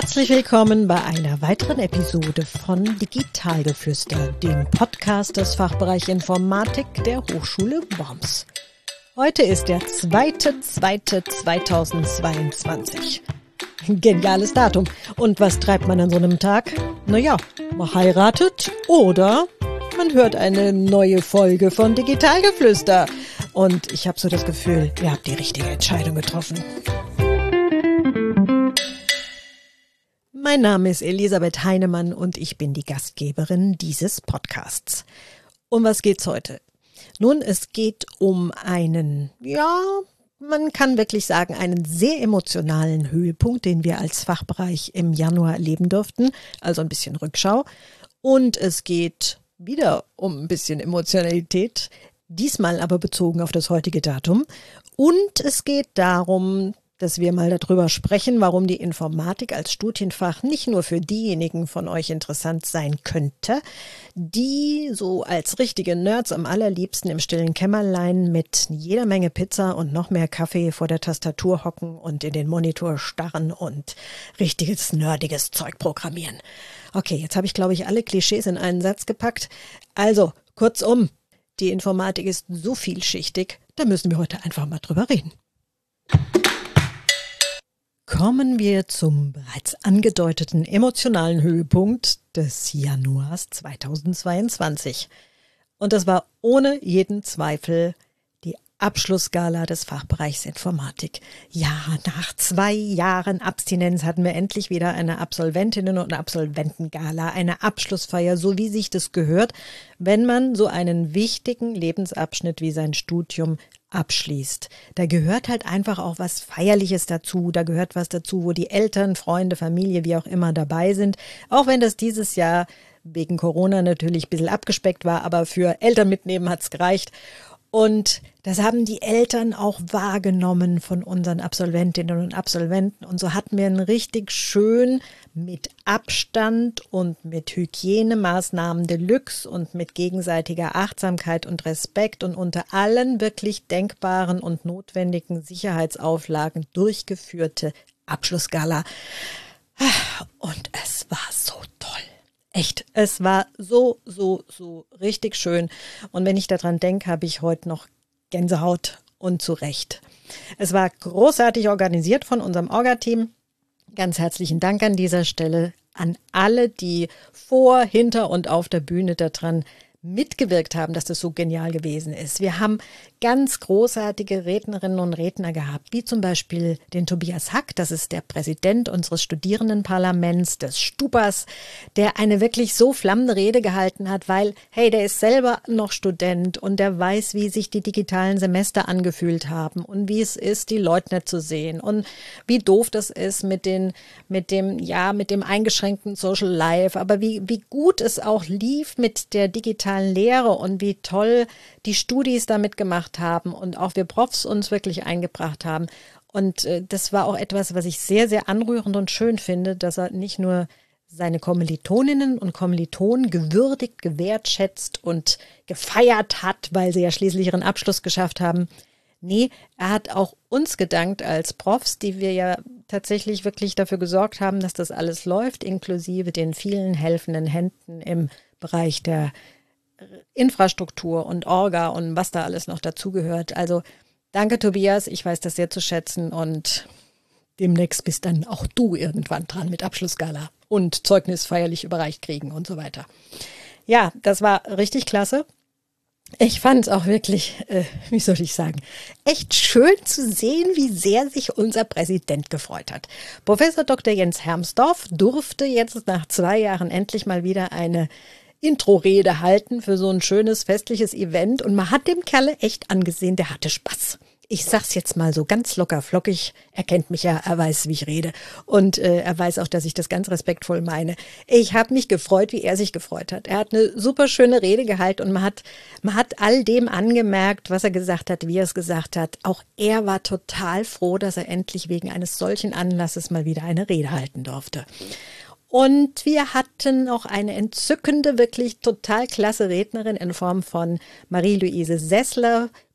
Herzlich willkommen bei einer weiteren Episode von Digitalgeflüster, dem Podcast des Fachbereichs Informatik der Hochschule Worms. Heute ist der 2.2.2022. Geniales Datum. Und was treibt man an so einem Tag? Naja, man heiratet oder man hört eine neue Folge von Digitalgeflüster. Und ich habe so das Gefühl, ihr habt die richtige Entscheidung getroffen. Mein Name ist Elisabeth Heinemann und ich bin die Gastgeberin dieses Podcasts. Um was geht's heute? Nun, es geht um einen, man kann wirklich sagen, einen sehr emotionalen Höhepunkt, den wir als Fachbereich im Januar erleben durften, also ein bisschen Rückschau. Und es geht wieder um ein bisschen Emotionalität, diesmal aber bezogen auf das heutige Datum. Und es geht darum, dass wir mal darüber sprechen, warum die Informatik als Studienfach nicht nur für diejenigen von euch interessant sein könnte, die so als richtige Nerds am allerliebsten im stillen Kämmerlein mit jeder Menge Pizza und noch mehr Kaffee vor der Tastatur hocken und in den Monitor starren und richtiges nerdiges Zeug programmieren. Okay, jetzt habe ich, glaube ich, alle Klischees in einen Satz gepackt. Also, kurzum, die Informatik ist so vielschichtig, da müssen wir heute einfach mal drüber reden. Kommen wir zum bereits angedeuteten emotionalen Höhepunkt des Januars 2022. Und das war ohne jeden Zweifel die Abschlussgala des Fachbereichs Informatik. Ja, nach 2 Jahren Abstinenz hatten wir endlich wieder eine Absolventinnen- und Absolventengala, eine Abschlussfeier, so wie sich das gehört, wenn man so einen wichtigen Lebensabschnitt wie sein Studium abschließt. Da gehört halt einfach auch was Feierliches dazu, da gehört was dazu, wo die Eltern, Freunde, Familie, wie auch immer dabei sind, auch wenn das dieses Jahr wegen Corona natürlich ein bisschen abgespeckt war, aber für Eltern mitnehmen hat's gereicht. Und das haben die Eltern auch wahrgenommen von unseren Absolventinnen und Absolventen. Und so hatten wir einen richtig schön mit Abstand und mit Hygienemaßnahmen Deluxe und mit gegenseitiger Achtsamkeit und Respekt und unter allen wirklich denkbaren und notwendigen Sicherheitsauflagen durchgeführte Abschlussgala. Und es war so toll. Echt, es war so richtig schön. Und wenn ich daran denke, habe ich heute noch Gänsehaut und zu Recht. Es war großartig organisiert von unserem Orga-Team. Ganz herzlichen Dank an dieser Stelle an alle, die vor, hinter und auf der Bühne daran mitgewirkt haben, dass das so genial gewesen ist. Wir haben ganz großartige Rednerinnen und Redner gehabt, wie zum Beispiel den Tobias Hack, das ist der Präsident unseres Studierendenparlaments, des Stupas, der eine wirklich so flammende Rede gehalten hat, weil, hey, der ist selber noch Student und der weiß, wie sich die digitalen Semester angefühlt haben und wie es ist, die Leute nicht zu sehen und wie doof das ist mit dem eingeschränkten Social Life, aber wie gut es auch lief mit der digitalen Lehre und wie toll die Studis damit gemacht haben und auch wir Profs uns wirklich eingebracht haben. Und das war auch etwas, was ich sehr, sehr anrührend und schön finde, dass er nicht nur seine Kommilitoninnen und Kommilitonen gewürdigt, gewertschätzt und gefeiert hat, weil sie ja schließlich ihren Abschluss geschafft haben. Nee, er hat auch uns gedankt als Profs, die wir ja tatsächlich wirklich dafür gesorgt haben, dass das alles läuft, inklusive den vielen helfenden Händen im Bereich der Infrastruktur und Orga und was da alles noch dazugehört. Also danke Tobias, ich weiß das sehr zu schätzen und demnächst bist dann auch du irgendwann dran mit Abschlussgala und Zeugnis feierlich überreicht kriegen und so weiter. Ja, das war richtig klasse. Ich fand es auch wirklich, echt schön zu sehen, wie sehr sich unser Präsident gefreut hat. Professor Dr. Jens Hermsdorf durfte jetzt nach 2 Jahren endlich mal wieder eine Intro-Rede halten für so ein schönes festliches Event und man hat dem Kerle echt angesehen, der hatte Spaß. Ich sag's jetzt mal so ganz locker flockig, er kennt mich ja, er weiß, wie ich rede und er weiß auch, dass ich das ganz respektvoll meine. Ich habe mich gefreut, wie er sich gefreut hat. Er hat eine super schöne Rede gehalten und man hat all dem angemerkt, was er gesagt hat, wie er es gesagt hat. Auch er war total froh, dass er endlich wegen eines solchen Anlasses mal wieder eine Rede halten durfte. Und wir hatten auch eine entzückende, wirklich total klasse Rednerin in Form von Marie-Louise Sessler,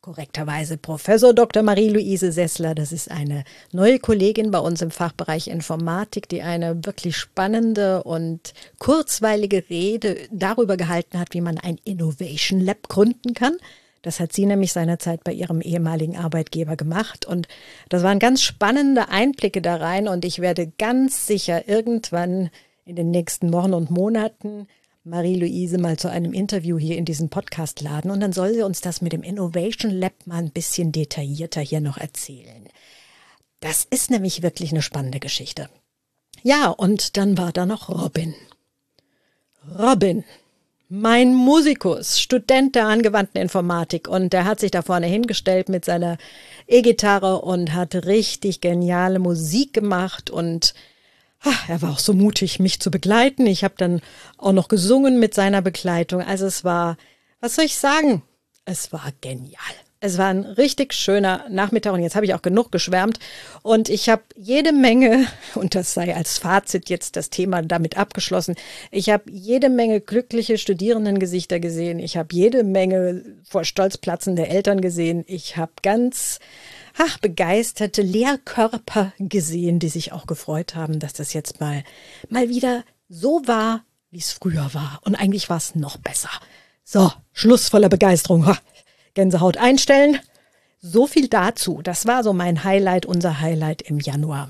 korrekterweise Professor Dr. Marie-Louise Sessler. Das ist eine neue Kollegin bei uns im Fachbereich Informatik, die eine wirklich spannende und kurzweilige Rede darüber gehalten hat, wie man ein Innovation Lab gründen kann. Das hat sie nämlich seinerzeit bei ihrem ehemaligen Arbeitgeber gemacht. Und das waren ganz spannende Einblicke da rein. Und ich werde ganz sicher irgendwann in den nächsten Wochen und Monaten Marie-Louise mal zu einem Interview hier in diesen Podcast laden. Und dann soll sie uns das mit dem Innovation Lab mal ein bisschen detaillierter hier noch erzählen. Das ist nämlich wirklich eine spannende Geschichte. Ja, und dann war da noch Robin. Robin. Mein Musikus, Student der angewandten Informatik, und der hat sich da vorne hingestellt mit seiner E-Gitarre und hat richtig geniale Musik gemacht und er war auch so mutig, mich zu begleiten. Ich habe dann auch noch gesungen mit seiner Begleitung. Also es war, was soll ich sagen, es war genial. Es war ein richtig schöner Nachmittag und jetzt habe ich auch genug geschwärmt und ich habe jede Menge, und das sei als Fazit jetzt das Thema damit abgeschlossen, ich habe jede Menge glückliche Studierendengesichter gesehen, ich habe jede Menge vor Stolz platzende Eltern gesehen, ich habe ganz begeisterte Lehrkörper gesehen, die sich auch gefreut haben, dass das jetzt mal wieder so war, wie es früher war und eigentlich war es noch besser. So, Schluss voller Begeisterung. Gänsehaut einstellen. So viel dazu. Das war so mein Highlight, unser Highlight im Januar.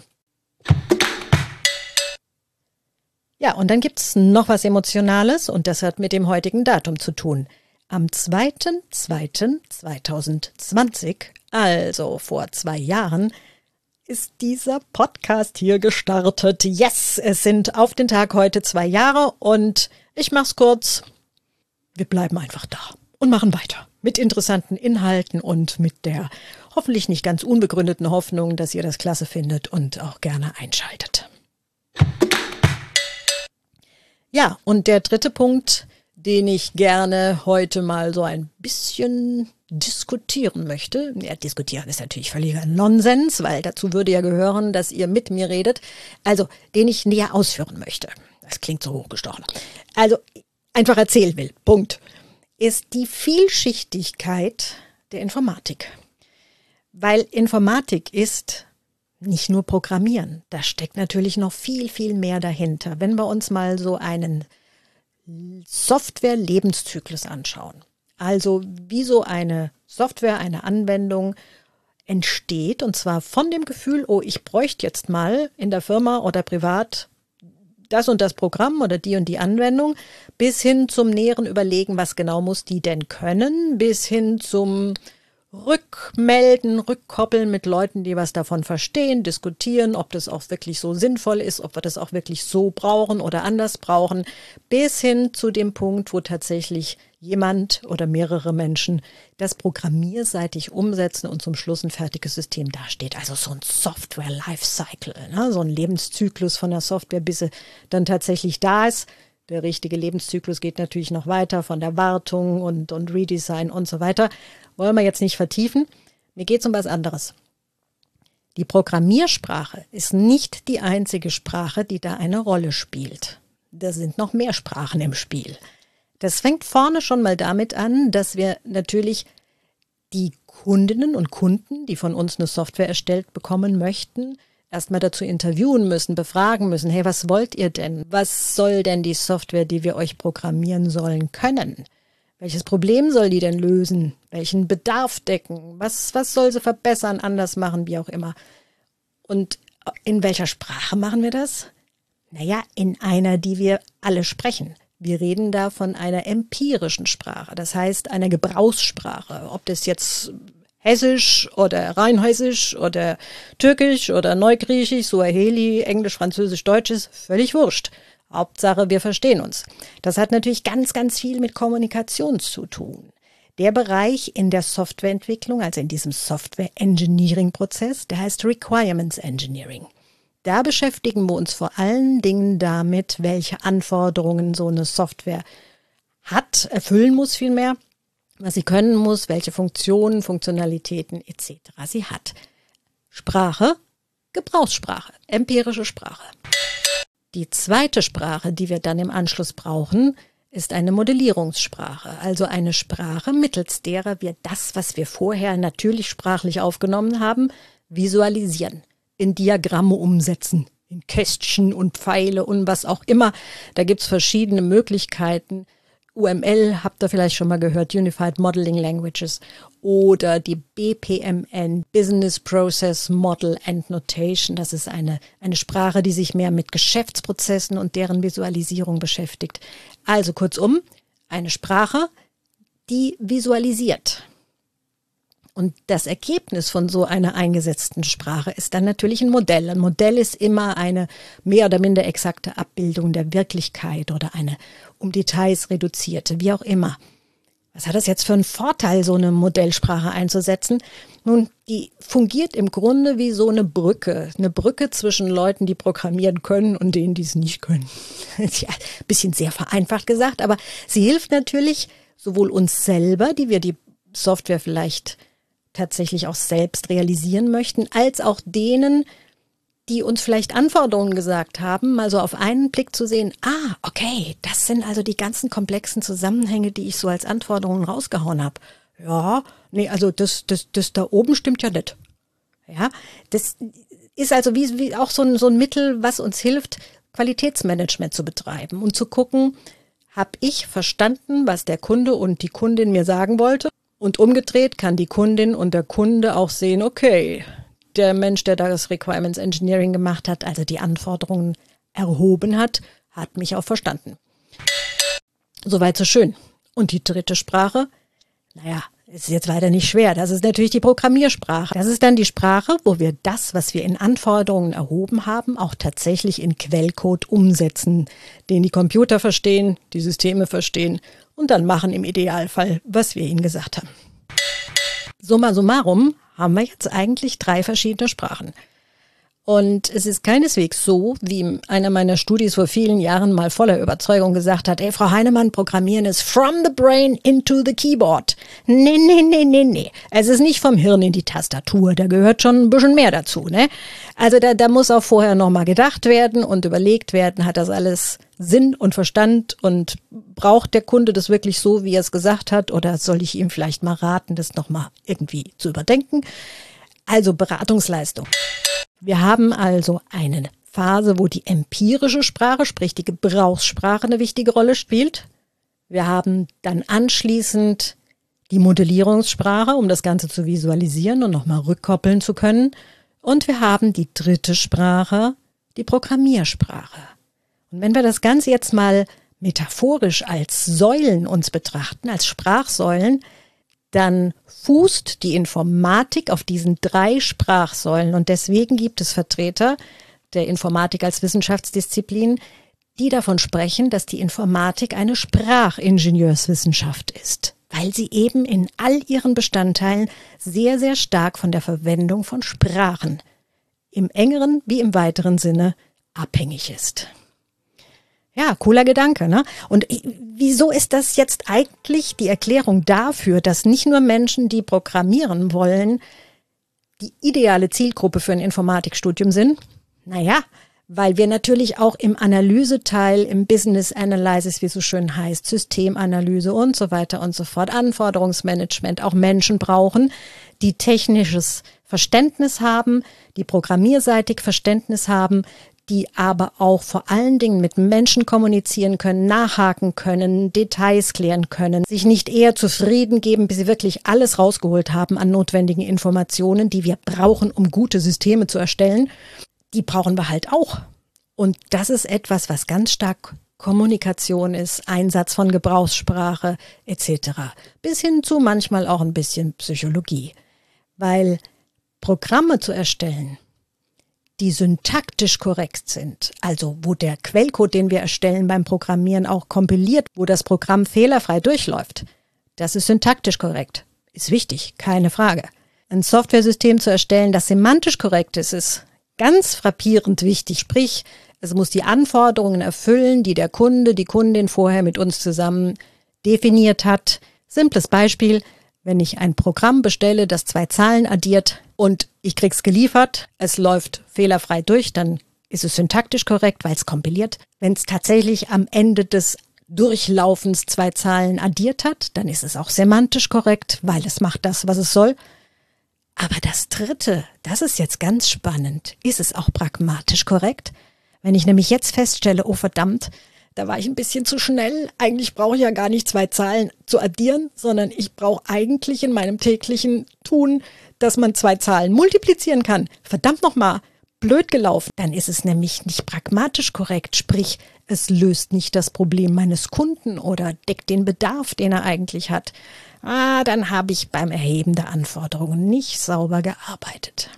Ja, und dann gibt es noch was Emotionales und das hat mit dem heutigen Datum zu tun. Am 2.2.2020, also vor 2 Jahren, ist dieser Podcast hier gestartet. Yes, es sind auf den Tag heute 2 Jahre und ich mach's kurz. Wir bleiben einfach da und machen weiter. Mit interessanten Inhalten und mit der hoffentlich nicht ganz unbegründeten Hoffnung, dass ihr das klasse findet und auch gerne einschaltet. Ja, und der dritte Punkt, den ich gerne heute mal so ein bisschen diskutieren möchte. Ja, diskutieren ist natürlich völliger Nonsens, weil dazu würde ja gehören, dass ihr mit mir redet. Also, den ich näher ausführen möchte. Das klingt so hochgestochen. Also, einfach erzählen will. Punkt. Ist die Vielschichtigkeit der Informatik. Weil Informatik ist nicht nur Programmieren, da steckt natürlich noch viel, viel mehr dahinter. Wenn wir uns mal so einen Software-Lebenszyklus anschauen, also wie so eine Software, eine Anwendung entsteht, und zwar von dem Gefühl, oh, ich bräuchte jetzt mal in der Firma oder privat das und das Programm oder die und die Anwendung, bis hin zum näheren Überlegen, was genau muss die denn können, bis hin zum Rückmelden, Rückkoppeln mit Leuten, die was davon verstehen, diskutieren, ob das auch wirklich so sinnvoll ist, ob wir das auch wirklich so brauchen oder anders brauchen, bis hin zu dem Punkt, wo tatsächlich jemand oder mehrere Menschen das programmierseitig umsetzen und zum Schluss ein fertiges System dasteht. Also so ein Software-Lifecycle, ne? So ein Lebenszyklus von der Software, bis sie dann tatsächlich da ist. Der richtige Lebenszyklus geht natürlich noch weiter von der Wartung und Redesign und so weiter. Wollen wir jetzt nicht vertiefen. Mir geht es um was anderes. Die Programmiersprache ist nicht die einzige Sprache, die da eine Rolle spielt. Da sind noch mehr Sprachen im Spiel. Das fängt vorne schon mal damit an, dass wir natürlich die Kundinnen und Kunden, die von uns eine Software erstellt bekommen möchten, erstmal dazu interviewen müssen, befragen müssen, hey, was wollt ihr denn? Was soll denn die Software, die wir euch programmieren sollen, können? Welches Problem soll die denn lösen? Welchen Bedarf decken? Was soll sie verbessern, anders machen, wie auch immer? Und in welcher Sprache machen wir das? Naja, in einer, die wir alle sprechen. Wir reden da von einer empirischen Sprache, das heißt einer Gebrauchssprache. Ob das jetzt Hessisch oder Rheinhessisch oder Türkisch oder Neugriechisch, Suaheli, Englisch, Französisch, Deutsch ist, völlig wurscht. Hauptsache, wir verstehen uns. Das hat natürlich ganz, ganz viel mit Kommunikation zu tun. Der Bereich in der Softwareentwicklung, also in diesem Software-Engineering-Prozess, der heißt Requirements Engineering. Da beschäftigen wir uns vor allen Dingen damit, welche Anforderungen so eine Software hat, erfüllen muss vielmehr, was sie können muss, welche Funktionen, Funktionalitäten etc. sie hat. Sprache, Gebrauchssprache, empirische Sprache. Die zweite Sprache, die wir dann im Anschluss brauchen, ist eine Modellierungssprache, also eine Sprache, mittels derer wir das, was wir vorher natürlich sprachlich aufgenommen haben, visualisieren, in Diagramme umsetzen, in Kästchen und Pfeile und was auch immer. Da gibt's verschiedene Möglichkeiten. UML, habt ihr vielleicht schon mal gehört, Unified Modeling Languages, oder die BPMN, Business Process Model and Notation. Das ist eine Sprache, die sich mehr mit Geschäftsprozessen und deren Visualisierung beschäftigt. Also kurzum, eine Sprache, die visualisiert. Und das Ergebnis von so einer eingesetzten Sprache ist dann natürlich ein Modell. Ein Modell ist immer eine mehr oder minder exakte Abbildung der Wirklichkeit oder eine um Details reduzierte, wie auch immer. Was hat das jetzt für einen Vorteil, so eine Modellsprache einzusetzen? Nun, die fungiert im Grunde wie so eine Brücke zwischen Leuten, die programmieren können und denen, die es nicht können. Ja, ein bisschen sehr vereinfacht gesagt, aber sie hilft natürlich sowohl uns selber, die wir die Software vielleicht tatsächlich auch selbst realisieren möchten, als auch denen, die uns vielleicht Anforderungen gesagt haben, mal so auf einen Blick zu sehen, okay, das sind also die ganzen komplexen Zusammenhänge, die ich so als Anforderungen rausgehauen habe. Ja, nee, also das da oben stimmt ja nicht. Ja, das ist also wie auch so ein Mittel, was uns hilft, Qualitätsmanagement zu betreiben und zu gucken, habe ich verstanden, was der Kunde und die Kundin mir sagen wollte? Und umgedreht kann die Kundin und der Kunde auch sehen, okay, der Mensch, der das Requirements Engineering gemacht hat, also die Anforderungen erhoben hat mich auch verstanden. Soweit so schön. Und die dritte Sprache, ist jetzt leider nicht schwer. Das ist natürlich die Programmiersprache. Das ist dann die Sprache, wo wir das, was wir in Anforderungen erhoben haben, auch tatsächlich in Quellcode umsetzen, den die Computer verstehen, die Systeme verstehen und dann machen im Idealfall, was wir ihnen gesagt haben. Summa summarum haben wir jetzt eigentlich 3 verschiedene Sprachen. Und es ist keineswegs so, wie einer meiner Studis vor vielen Jahren mal voller Überzeugung gesagt hat, Frau Heinemann, Programmieren ist from the brain into the keyboard. Nee. Es ist nicht vom Hirn in die Tastatur, da gehört schon ein bisschen mehr dazu, ne? Also da muss auch vorher nochmal gedacht werden und überlegt werden, hat das alles Sinn und Verstand und braucht der Kunde das wirklich so, wie er es gesagt hat, oder soll ich ihm vielleicht mal raten, das nochmal irgendwie zu überdenken? Also Beratungsleistung. Wir haben also eine Phase, wo die empirische Sprache, sprich die Gebrauchssprache, eine wichtige Rolle spielt. Wir haben dann anschließend die Modellierungssprache, um das Ganze zu visualisieren und nochmal rückkoppeln zu können. Und wir haben die dritte Sprache, die Programmiersprache. Und wenn wir das Ganze jetzt mal metaphorisch als Säulen uns betrachten, als Sprachsäulen, dann fußt die Informatik auf diesen 3 Sprachsäulen. Und deswegen gibt es Vertreter der Informatik als Wissenschaftsdisziplin, die davon sprechen, dass die Informatik eine Sprachingenieurswissenschaft ist, weil sie eben in all ihren Bestandteilen sehr, sehr stark von der Verwendung von Sprachen im engeren wie im weiteren Sinne abhängig ist. Ja, cooler Gedanke, ne? Und wieso ist das jetzt eigentlich die Erklärung dafür, dass nicht nur Menschen, die programmieren wollen, die ideale Zielgruppe für ein Informatikstudium sind? Weil wir natürlich auch im Analyseteil, im Business Analysis, wie es so schön heißt, Systemanalyse und so weiter und so fort, Anforderungsmanagement, auch Menschen brauchen, die technisches Verständnis haben, die programmierseitig Verständnis haben, die aber auch vor allen Dingen mit Menschen kommunizieren können, nachhaken können, Details klären können, sich nicht eher zufrieden geben, bis sie wirklich alles rausgeholt haben an notwendigen Informationen, die wir brauchen, um gute Systeme zu erstellen. Die brauchen wir halt auch. Und das ist etwas, was ganz stark Kommunikation ist, Einsatz von Gebrauchssprache etc. Bis hin zu manchmal auch ein bisschen Psychologie. Weil Programme zu erstellen, die syntaktisch korrekt sind, also wo der Quellcode, den wir erstellen beim Programmieren, auch kompiliert, wo das Programm fehlerfrei durchläuft, das ist syntaktisch korrekt. Ist wichtig, keine Frage. Ein Softwaresystem zu erstellen, das semantisch korrekt ist ganz frappierend wichtig. Sprich, es muss die Anforderungen erfüllen, die der Kunde, die Kundin vorher mit uns zusammen definiert hat. Simples Beispiel: Wenn ich ein Programm bestelle, das 2 Zahlen addiert und ich krieg's geliefert, es läuft fehlerfrei durch, dann ist es syntaktisch korrekt, weil es kompiliert. Wenn es tatsächlich am Ende des durchlaufens 2 Zahlen addiert hat, dann ist es auch semantisch korrekt, weil es macht das, was es soll. Aber das dritte, das ist jetzt ganz spannend. Ist es auch pragmatisch korrekt? Wenn ich nämlich jetzt feststelle, oh verdammt, da war ich ein bisschen zu schnell. Eigentlich brauche ich ja gar nicht 2 Zahlen zu addieren, sondern ich brauche eigentlich in meinem täglichen Tun, dass man 2 Zahlen multiplizieren kann. Verdammt nochmal, blöd gelaufen. Dann ist es nämlich nicht pragmatisch korrekt, sprich, es löst nicht das Problem meines Kunden oder deckt den Bedarf, den er eigentlich hat. Dann habe ich beim Erheben der Anforderungen nicht sauber gearbeitet.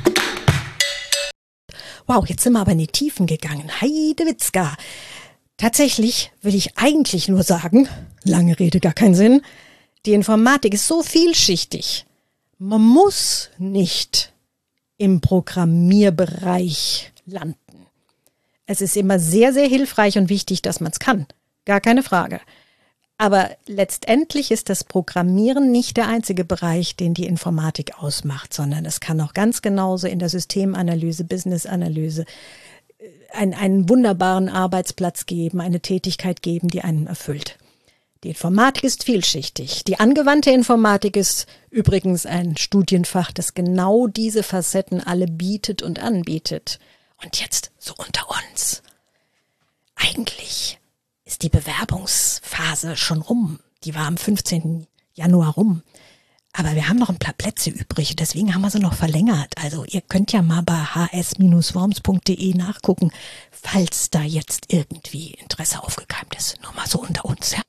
Wow, jetzt sind wir aber in die Tiefen gegangen. Heidewitzka. Tatsächlich will ich eigentlich nur sagen, lange Rede, gar keinen Sinn, die Informatik ist so vielschichtig. Man muss nicht im Programmierbereich landen. Es ist immer sehr, sehr hilfreich und wichtig, dass man es kann. Gar keine Frage. Aber letztendlich ist das Programmieren nicht der einzige Bereich, den die Informatik ausmacht, sondern es kann auch ganz genauso in der Systemanalyse, Business-Analyse einen wunderbaren Arbeitsplatz geben, eine Tätigkeit geben, die einen erfüllt. Die Informatik ist vielschichtig. Die angewandte Informatik ist übrigens ein Studienfach, das genau diese Facetten alle bietet und anbietet. Und jetzt so unter uns. Eigentlich ist die Bewerbungsphase schon rum. Die war am 15. Januar rum. Aber wir haben noch ein paar Plätze übrig, deswegen haben wir sie noch verlängert. Also ihr könnt ja mal bei hs-worms.de nachgucken, falls da jetzt irgendwie Interesse aufgekeimt ist. Nur mal so unter uns, ja.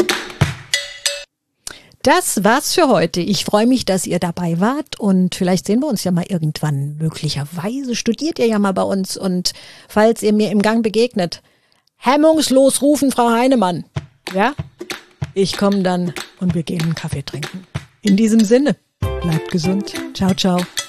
Das war's für heute. Ich freue mich, dass ihr dabei wart und vielleicht sehen wir uns ja mal irgendwann. Möglicherweise studiert ihr ja mal bei uns und falls ihr mir im Gang begegnet, hemmungslos rufen, Frau Heinemann. Ja? Ich komme dann und wir gehen einen Kaffee trinken. In diesem Sinne, bleibt gesund. Ciao, ciao.